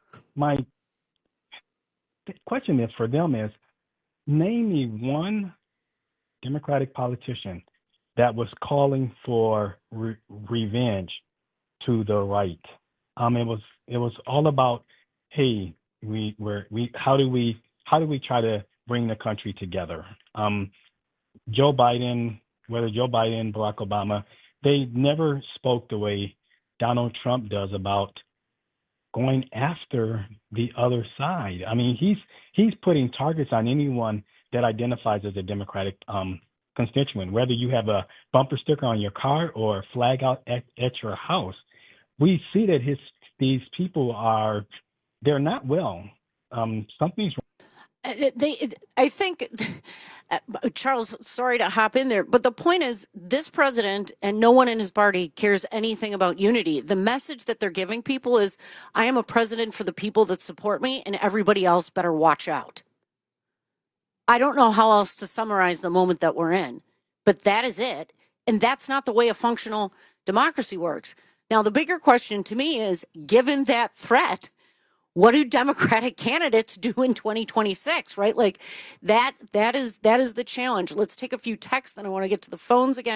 Speaker 4: question is for them is, name me one Democratic politician that was calling for revenge to the right. It was all about, hey, how do we try to bring the country together? Joe Biden, Barack Obama, they never spoke the way Donald Trump does about going after the other side. I mean, he's putting targets on anyone that identifies as a Democratic constituent, whether you have a bumper sticker on your car or a flag out at your house. We see that these people they're not well. Something's wrong.
Speaker 6: I think, Charles, sorry to hop in there, but the point is this president and no one in his party cares anything about unity. The message that they're giving people is, I am a president for the people that support me, and everybody else better watch out. I don't know how else to summarize the moment that we're in, but that is it. And that's not the way a functional democracy works. Now, the bigger question to me is, given that threat, what do Democratic candidates do in 2026, right? Like that is the challenge. Let's take a few texts, then I want to get to the phones again,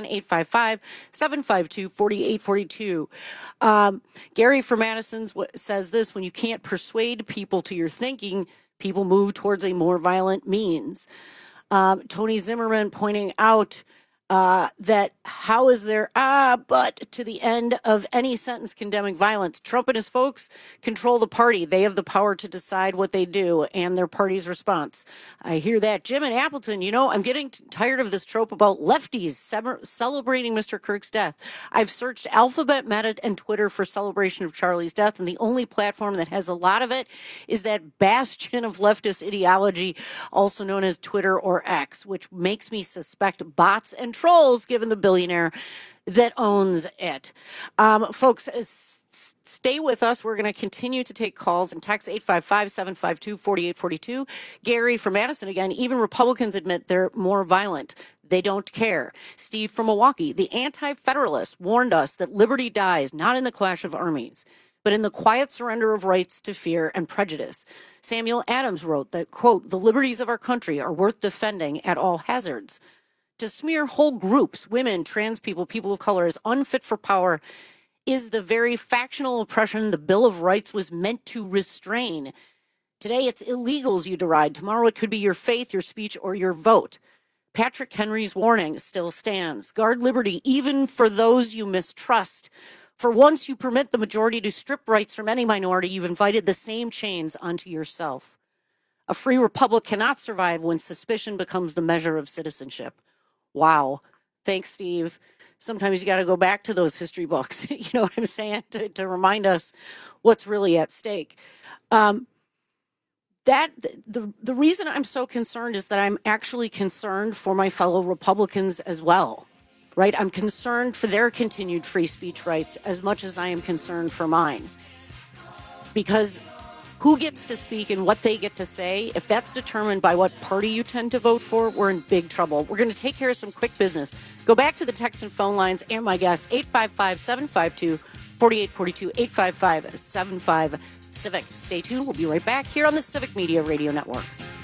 Speaker 6: 855-752-4842. Gary from Madison says this: when you can't persuade people to your thinking, people move towards a more violent means. Tony Zimmerman pointing out that how is there but to the end of any sentence condemning violence? Trump and his folks control the party. They have the power to decide what they do and their party's response. I hear that. Jim in Appleton, I'm getting tired of this trope about lefties celebrating Mr. Kirk's death. I've searched Alphabet, Meta, and Twitter for celebration of Charlie's death, and the only platform that has a lot of it is that bastion of leftist ideology, also known as Twitter or X, which makes me suspect bots and trolls, given the billionaire that owns it. Folks, stay with us. We're going to continue to take calls and text 855-752-4842. Gary from Madison again, even Republicans admit they're more violent. They don't care. Steve from Milwaukee, the anti-federalists warned us that liberty dies not in the clash of armies, but in the quiet surrender of rights to fear and prejudice. Samuel Adams wrote that, quote, the liberties of our country are worth defending at all hazards. To smear whole groups, women, trans people, people of color, as unfit for power is the very factional oppression the Bill of Rights was meant to restrain. Today, it's illegals you deride. Tomorrow, it could be your faith, your speech, or your vote. Patrick Henry's warning still stands. Guard liberty, even for those you mistrust. For once you permit the majority to strip rights from any minority, you've invited the same chains onto yourself. A free republic cannot survive when suspicion becomes the measure of citizenship. Wow. Thanks, Steve. Sometimes you got to go back to those history books, you know what I'm saying, to remind us what's really at stake. The reason I'm so concerned is that I'm actually concerned for my fellow Republicans as well, right? I'm concerned for their continued free speech rights as much as I am concerned for mine. Because who gets to speak and what they get to say, if that's determined by what party you tend to vote for, we're in big trouble. We're going to take care of some quick business. Go back to the text and phone lines and my guests, 855-752-4842, 855-75-CIVIC. Stay tuned. We'll be right back here on the Civic Media Radio Network.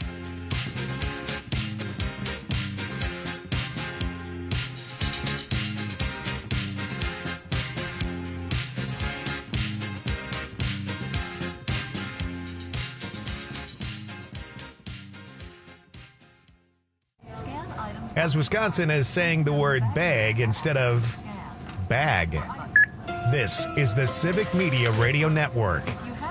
Speaker 9: As Wisconsin is saying the word bag instead of bag. This is the Civic Media Radio Network.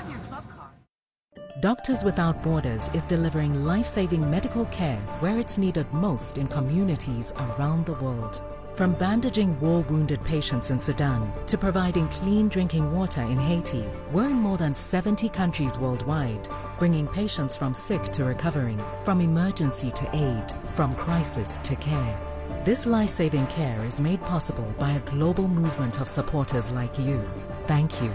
Speaker 5: Doctors Without Borders is delivering life-saving medical care where it's needed most in communities around the world. From bandaging war-wounded patients in Sudan to providing clean drinking water in Haiti, we're in more than 70 countries worldwide, bringing patients from sick to recovering, from emergency to aid, from crisis to care. This life-saving care is made possible by a global movement of supporters like you. Thank you.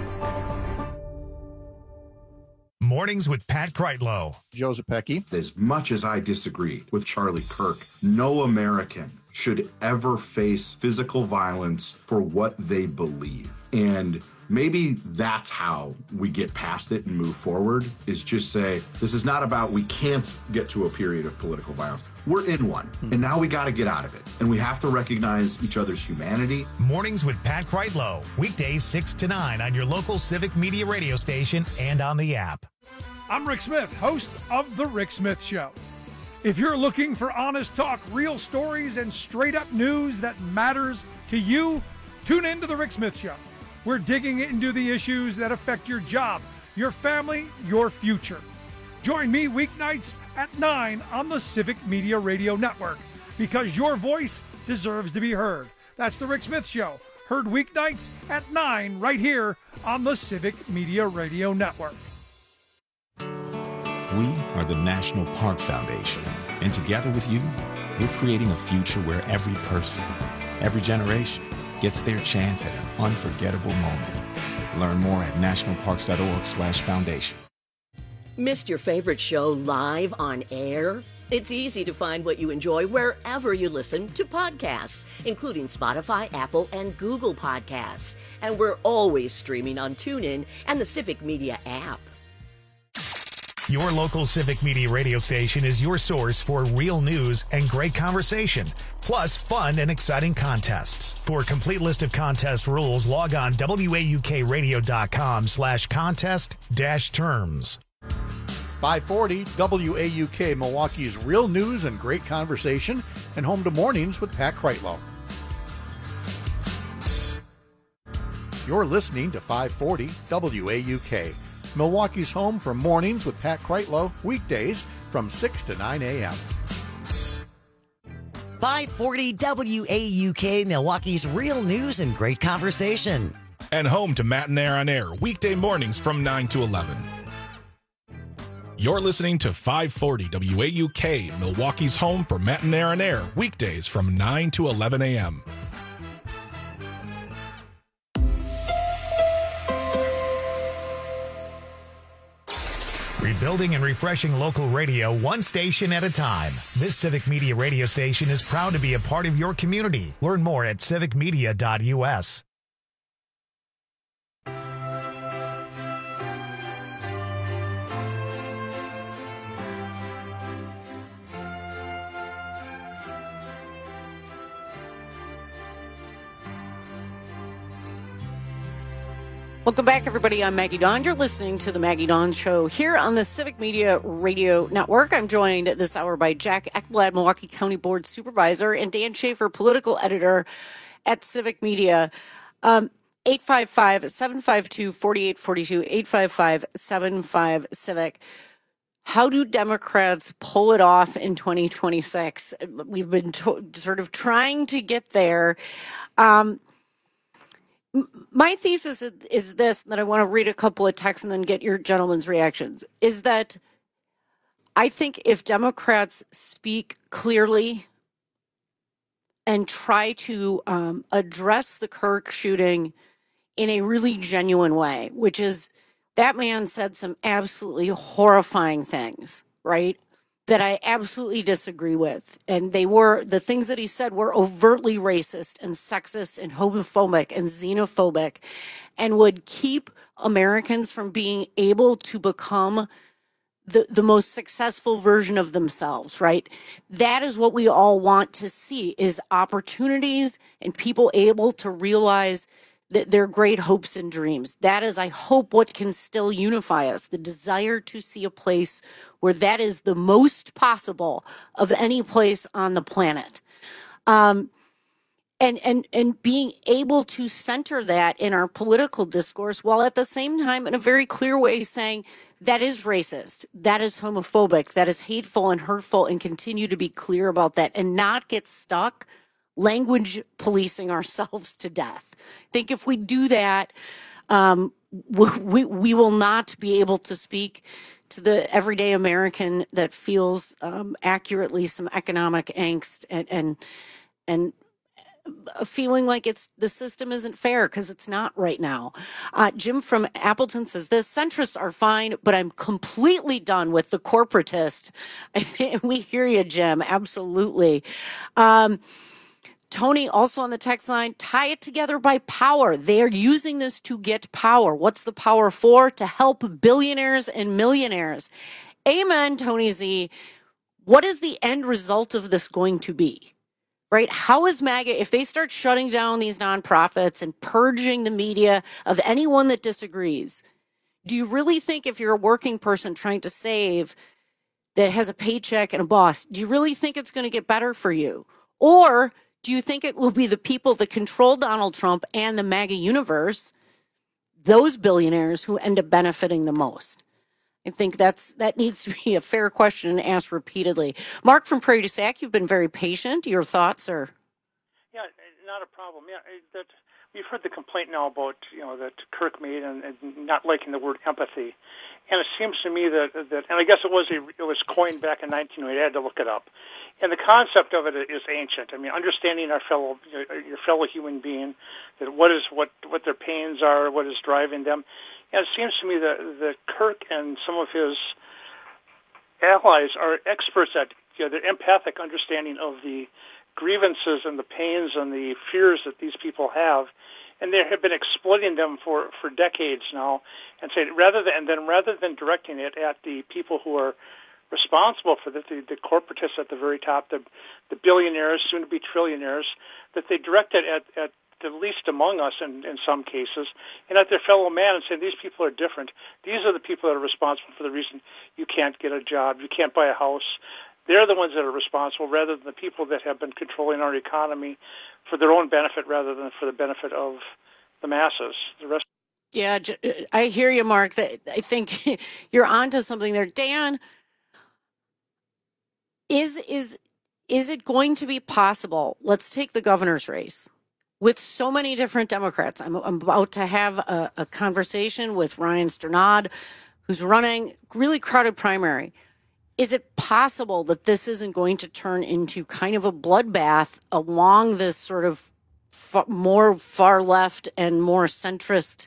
Speaker 9: Mornings with Pat Kreitlow.
Speaker 15: Joe Zepecki.
Speaker 16: As much as I disagree with Charlie Kirk, no American should ever face physical violence for what they believe. And maybe that's how we get past it and move forward, is just say, this is not about we can't get to a period of political violence. We're in one, and now we got to get out of it. And we have to recognize each other's humanity.
Speaker 1: Mornings with Pat Kreitlow. Weekdays 6 to 9 on your local Civic Media radio station and on the app.
Speaker 17: I'm Rick Smith, host of The Rick Smith Show. If you're looking for honest talk, real stories, and straight-up news that matters to you, tune in to The Rick Smith Show. We're digging into the issues that affect your job, your family, your future. Join me weeknights at 9 on the Civic Media Radio Network, because your voice deserves to be heard. That's The Rick Smith Show, heard weeknights at 9 right here on the Civic Media Radio Network.
Speaker 18: We are the National Park Foundation, and together with you, we're creating a future where every person, every generation gets their chance at an unforgettable moment. Learn more at nationalparks.org/foundation.
Speaker 2: Missed your favorite show live on air? It's easy to find what you enjoy wherever you listen to podcasts, including Spotify, Apple, and Google Podcasts. And we're always streaming on TuneIn and the Civic Media app.
Speaker 1: Your local Civic Media radio station is your source for real news and great conversation, plus fun and exciting contests. For a complete list of contest rules, log on waukradio.com/contest-terms.
Speaker 15: 540 WAUK, Milwaukee's real news and great conversation, and home to Mornings with Pat Kreitlow. You're listening to 540 WAUK, Milwaukee's home for Mornings with Pat Kreitlow, weekdays from 6 to 9 a.m.
Speaker 19: 540 WAUK, Milwaukee's real news and great conversation.
Speaker 20: And home to Matt and Air on Air, weekday mornings from 9 to 11. You're listening to 540 WAUK, Milwaukee's home for Matt and Air on Air, weekdays from 9 to 11 a.m.
Speaker 1: Rebuilding and refreshing local radio one station at a time. This Civic Media radio station is proud to be a part of your community. Learn more at civicmedia.us.
Speaker 6: Welcome back, everybody. I'm Maggie Dawn. You're listening to the Maggie Dawn Show here on the Civic Media Radio Network. I'm joined this hour by Jack Ekblad, Milwaukee County Board Supervisor, and Dan Schaefer, Political Editor at Civic Media. 855-752-4842, 855-75-CIVIC. How do Democrats pull it off in 2026? We've been sort of trying to get there. My thesis is this, that I want to read a couple of texts and then get your gentlemen's reactions, is that I think if Democrats speak clearly and try to address the Kirk shooting in a really genuine way, which is that man said some absolutely horrifying things, right, that I absolutely disagree with. And the things that he said were overtly racist and sexist and homophobic and xenophobic, and would keep Americans from being able to become the most successful version of themselves, right? That is what we all want to see, is opportunities and people able to realize their great hopes and dreams. That is, I hope, what can still unify us, the desire to see a place where that is the most possible of any place on the planet. And being able to center that in our political discourse, while at the same time in a very clear way saying that is racist, that is homophobic, that is hateful and hurtful, and continue to be clear about that and not get stuck language policing ourselves to death. I think if we do that, we will not be able to speak to the everyday American that feels accurately some economic angst and feeling like the system isn't fair, because it's not right now. Jim from Appleton says this: centrists are fine, but I'm completely done with the corporatists. I think we hear you, Jim. Absolutely. Tony, also on the text line, tie it together by power. They are using this to get power. What's the power for? To help billionaires and millionaires. Amen, Tony Z. What is the end result of this going to be? Right? How is MAGA, if they start shutting down these nonprofits and purging the media of anyone that disagrees, do you really think, if you're a working person trying to save that has a paycheck and a boss, do you really think it's going to get better for you? Or do you think it will be the people that control Donald Trump and the MAGA universe, those billionaires, who end up benefiting the most? I think that needs to be a fair question and asked repeatedly. Mark from Prairie du Sac, you've been very patient. Your thoughts, sir?
Speaker 7: Yeah, not a problem. Yeah, that we've heard the complaint now about that Kirk made and not liking the word empathy, and it seems to me that and I guess it was coined back in 1908. I had to look it up, and the concept of it is ancient. I mean, understanding your fellow human being, that what their pains are, what is driving them. And it seems to me that Kirk and some of his allies are experts at their empathic understanding of the grievances and the pains and the fears that these people have, and they have been exploiting them for decades now. And say rather than directing it at the people who are responsible for the corporatists at the very top, the billionaires, soon to be trillionaires, that they direct it at the least among us in some cases, and at their fellow man, and say these people are different. These are the people that are responsible for the reason you can't get a job, you can't buy a house. They're the ones that are responsible, rather than the people that have been controlling our economy for their own benefit rather than for the benefit of the masses. The rest.
Speaker 6: Yeah, I hear you, Mark. I think you're onto something there. Dan, is it going to be possible? Let's take the governor's race. With so many different Democrats, I'm about to have a conversation with Ryan Sternad, who's running really crowded primary. Is it possible that this isn't going to turn into kind of a bloodbath along this sort of more far left and more centrist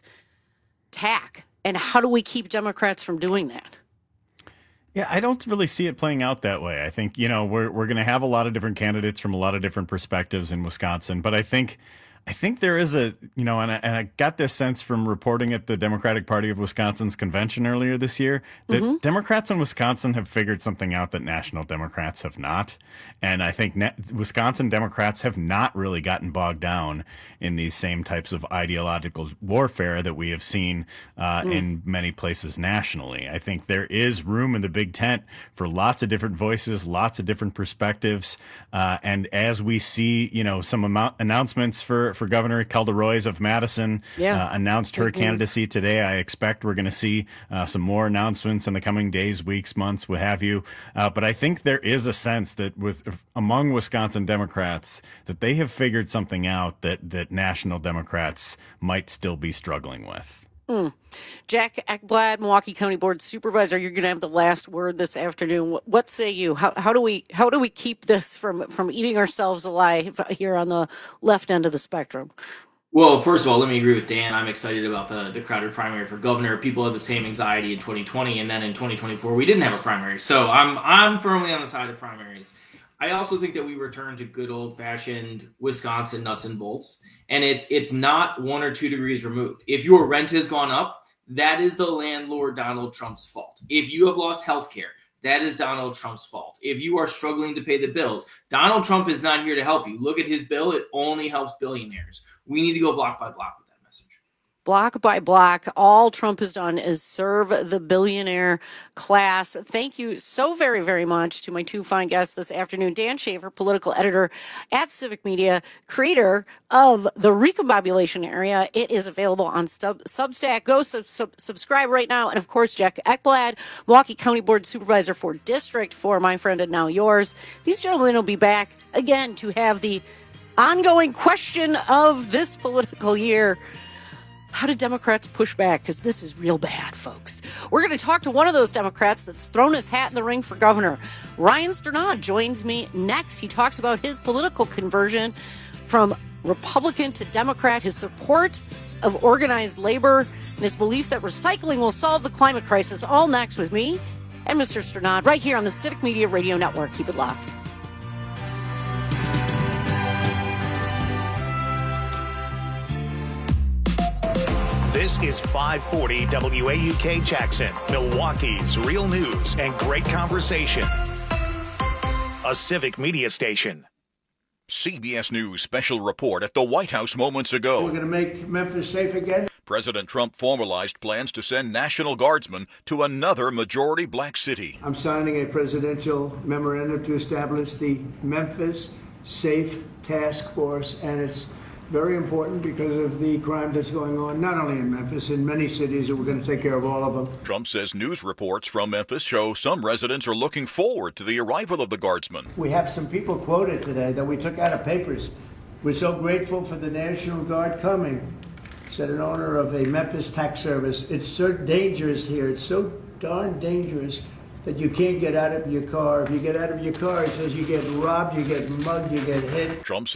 Speaker 6: tack? And how do we keep Democrats from doing that?
Speaker 21: Yeah, I don't really see it playing out that way. I think, we're going to have a lot of different candidates from a lot of different perspectives in Wisconsin, but I think there is and I got this sense from reporting at the Democratic Party of Wisconsin's convention earlier this year that Democrats in Wisconsin have figured something out that national Democrats have not. And I think Wisconsin Democrats have not really gotten bogged down in these same types of ideological warfare that we have seen in many places nationally. I think there is room in the big tent for lots of different voices, lots of different perspectives. And as we see, some announcements for Governor Kelda Roys of Madison announced her candidacy today. I expect we're going to see some more announcements in the coming days, weeks, months, what have you. But I think there is a sense that among Wisconsin Democrats that they have figured something out that national Democrats might still be struggling with.
Speaker 6: Jack Ekblad, Milwaukee County Board Supervisor, you're going to have the last word this afternoon. What say you? How do we keep this from eating ourselves alive here on the left end of the spectrum?
Speaker 22: Well, first of all, let me agree with Dan. I'm excited about the crowded primary for governor. People had the same anxiety in 2020, and then in 2024 we didn't have a primary. So I'm firmly on the side of primaries. I also think that we return to good old-fashioned Wisconsin nuts and bolts, and it's not 1 or 2 degrees removed. If your rent has gone up, that is the landlord Donald Trump's fault. If you have lost health care, that is Donald Trump's fault. If you are struggling to pay the bills, Donald Trump is not here to help you. Look at his bill. It only helps billionaires. We need to go block by block with that message.
Speaker 6: Block by block, all Trump has done is serve the billionaire class. Thank you so very, very much to my two fine guests this afternoon. Dan Schaefer, political editor at Civic Media, creator of the Recombobulation Area. It is available on Substack. Go subscribe right now. And, of course, Jack Ekblad, Milwaukee County Board Supervisor for District 4, my friend and now yours. These gentlemen will be back again to have the ongoing question of this political year. How do Democrats push back? Because this is real bad, folks. We're going to talk to one of those Democrats that's thrown his hat in the ring for governor. Ryan Strnad joins me next. He talks about his political conversion from Republican to Democrat, his support of organized labor, and his belief that recycling will solve the climate crisis. All next with me and Mr. Strnad right here on the Civic Media Radio Network. Keep it locked.
Speaker 1: This is 540 WAUK Jackson, Milwaukee's real news and great conversation. A Civic Media station.
Speaker 3: CBS News special report at the White House moments ago.
Speaker 8: We're going to make Memphis safe again.
Speaker 3: President Trump formalized plans to send National Guardsmen to another majority black city.
Speaker 8: I'm signing a presidential memorandum to establish the Memphis Safe Task Force, and it's very important because of the crime that's going on, not only in Memphis, in many cities, and we're going to take care of all of them.
Speaker 3: Trump says news reports from Memphis show some residents are looking forward to the arrival of the Guardsmen.
Speaker 8: We have some people quoted today that we took out of papers. We're so grateful for the National Guard coming, said an owner of a Memphis tax service. It's so dangerous here. It's so darn dangerous that you can't get out of your car. If you get out of your car, it says you get robbed, you get mugged, you get hit.
Speaker 3: Trump